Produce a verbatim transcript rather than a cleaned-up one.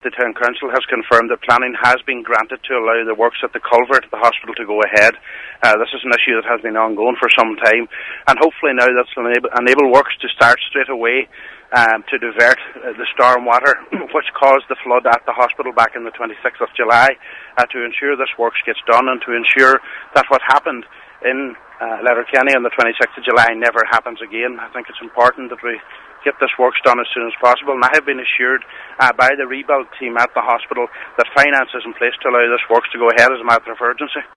the Town Council has confirmed that planning has been granted to allow the works at the culvert at the hospital to go ahead. Uh, this is an issue that has been ongoing for some time, and hopefully now that's enable, enable works to start straight away um, to divert uh, the storm water which caused the flood at the hospital back in the twenty-sixth of July, uh, to ensure this works gets done and to ensure that what happened in uh, Letterkenny on the twenty-sixth of July never happens again. I think it's important that we get this works done as soon as possible, and I have been assured uh, by the rebuild team at the hospital that finance is in place to allow this works to go ahead as a matter of urgency.